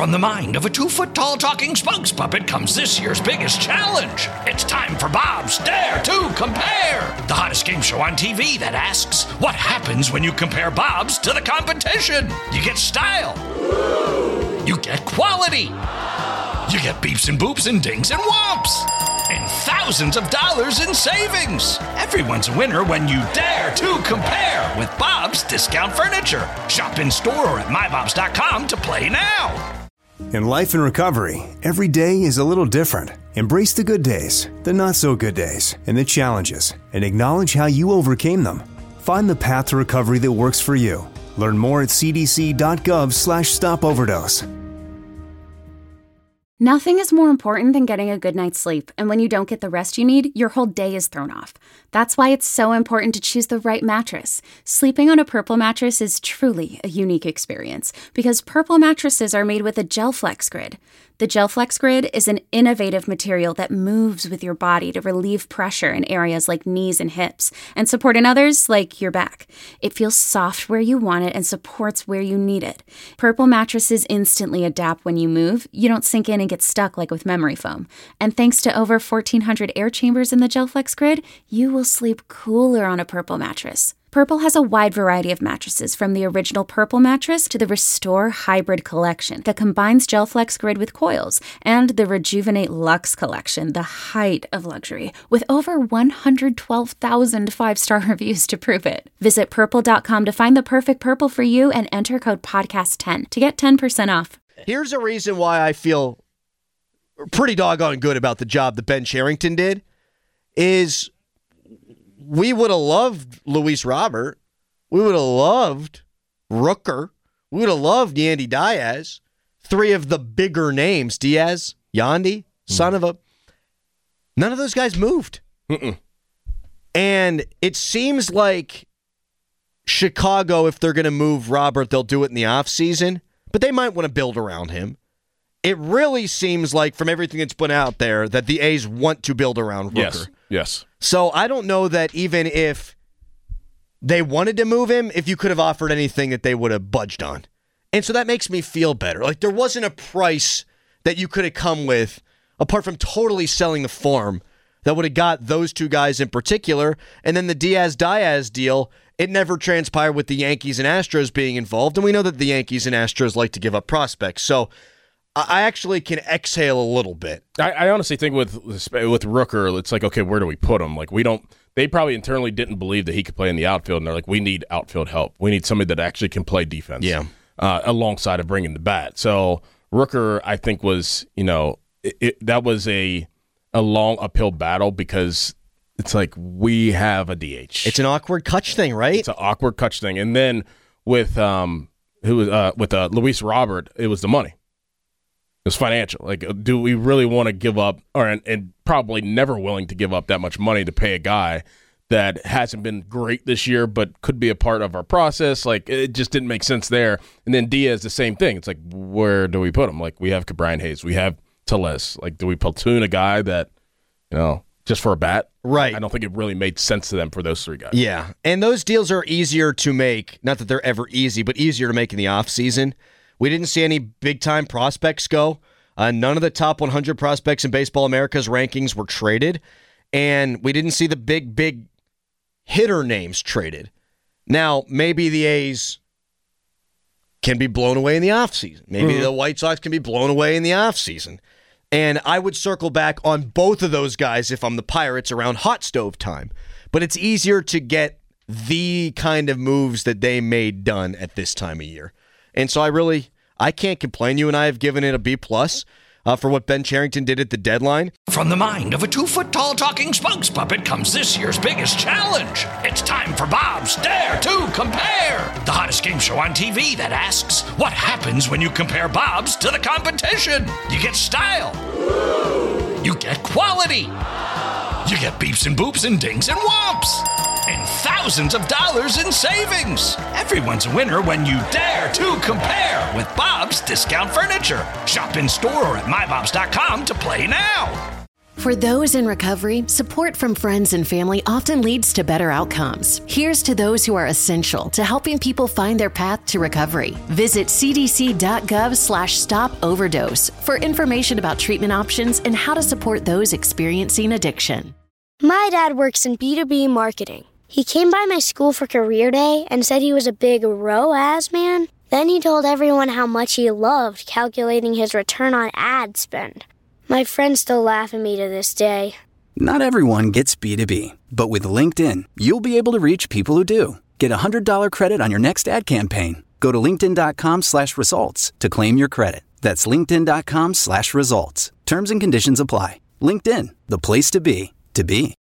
From the mind of a 2-foot-tall talking spokes puppet comes this year's biggest challenge. It's time for Bob's Dare to Compare, the hottest game show on TV that asks, what happens when you compare Bob's to the competition? You get style. You get quality. You get beeps and boops and dings and whomps. And thousands of dollars in savings. Everyone's a winner when you dare to compare with Bob's Discount Furniture. Shop in store or at mybobs.com to play now. In life and recovery, every day is a little different. Embrace the good days, the not so good days, and the challenges, and acknowledge how you overcame them. Find the path to recovery that works for you. Learn more at cdc.gov/stopoverdose. Nothing is more important than getting a good night's sleep, and when you don't get the rest you need, your whole day is thrown off. That's why it's so important to choose the right mattress. Sleeping on a Purple mattress is truly a unique experience, because Purple mattresses are made with a GelFlex Grid. The GelFlex Grid is an innovative material that moves with your body to relieve pressure in areas like knees and hips, and support in others like your back. It feels soft where you want it and supports where you need it. Purple mattresses instantly adapt when you move. You don't sink in and get stuck like with memory foam. And thanks to over 1,400 air chambers in the GelFlex Grid, you will sleep cooler on a Purple mattress. Purple has a wide variety of mattresses, from the original Purple mattress to the Restore Hybrid collection that combines GelFlex Grid with coils, and the Rejuvenate Luxe collection, the height of luxury, with over 112,000 5-star reviews to prove it. Visit purple.com to find the perfect Purple for you and enter code podcast10 to get 10% off. Here's a reason why I feel pretty doggone good about the job that Ben Cherington did is we would have loved Luis Robert. We would have loved Rooker. We would have loved Yandy Diaz. Three of the bigger names. Diaz, Yandy, son of a... None of those guys moved. And it seems like Chicago, if they're going to move Robert, they'll do it in the offseason. But they might want to build around him. It really seems like, from everything that's been out there, that the A's want to build around Rooker. Yes. So I don't know that even if they wanted to move him, if you could have offered anything that they would have budged on. And so that makes me feel better. Like, there wasn't a price that you could have come with, apart from totally selling the farm, that would have got those two guys in particular. And then the Diaz deal, it never transpired with the Yankees and Astros being involved. And we know that the Yankees and Astros like to give up prospects. So I actually can exhale a little bit. I honestly think with Rooker, it's like, okay, where do we put him? Like, they probably internally didn't believe that he could play in the outfield, and they're like, we need outfield help. We need somebody that actually can play defense. Yeah. Alongside of bringing the bat. So Rooker, I think, was, that was a long uphill battle, because it's like, we have a DH. It's an awkward Kutch thing, right? It's an awkward Kutch thing. And then with Luis Robert, it was the money. It was financial. Like, do we really want to give up, and probably never willing to give up that much money to pay a guy that hasn't been great this year, but could be a part of our process? Like, it just didn't make sense there. And then Diaz, the same thing. It's like, where do we put him? Like, we have Brian Hayes, we have Tellez. Like, do we platoon a guy that, just for a bat? Right. I don't think it really made sense to them for those three guys. Yeah, and those deals are easier to make. Not that they're ever easy, but easier to make in the offseason. We didn't see any big-time prospects go. None of the top 100 prospects in Baseball America's rankings were traded. And we didn't see the big hitter names traded. Now, maybe the A's can be blown away in the offseason. Maybe the White Sox can be blown away in the offseason. And I would circle back on both of those guys if I'm the Pirates around hot stove time. But it's easier to get the kind of moves that they made done at this time of year. And so I can't complain. You and I have given it a B+ for what Ben Cherington did at the deadline. From the mind of a 2-foot-tall talking spokes puppet comes this year's biggest challenge. It's time for Bob's Dare to Compare, the hottest game show on TV that asks, what happens when you compare Bob's to the competition? You get style. You get quality. You get beeps and boops and dings and whomps. And thousands of dollars in savings. Everyone's a winner when you dare to compare with Bob's Discount Furniture. Shop in store or at mybobs.com to play now. For those in recovery, support from friends and family often leads to better outcomes. Here's to those who are essential to helping people find their path to recovery. Visit cdc.gov/stop-overdose for information about treatment options and how to support those experiencing addiction. My dad works in B2B marketing. He came by my school for career day and said he was a big ROAS man. Then he told everyone how much he loved calculating his return on ad spend. My friends still laugh at me to this day. Not everyone gets B2B, but with LinkedIn, you'll be able to reach people who do. Get a $100 credit on your next ad campaign. Go to linkedin.com/results to claim your credit. That's linkedin.com/results. Terms and conditions apply. LinkedIn, the place to be, to be.